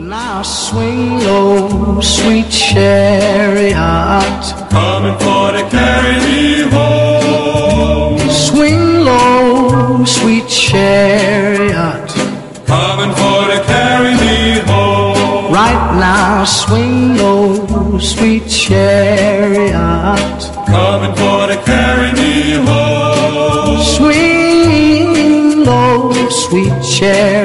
Now swing low, sweet chariot, coming for to carry me home. Swing low, sweet chariot, coming for to carry me home. right now swing low, sweet chariot, coming for to carry me home. swing low, sweet chariot.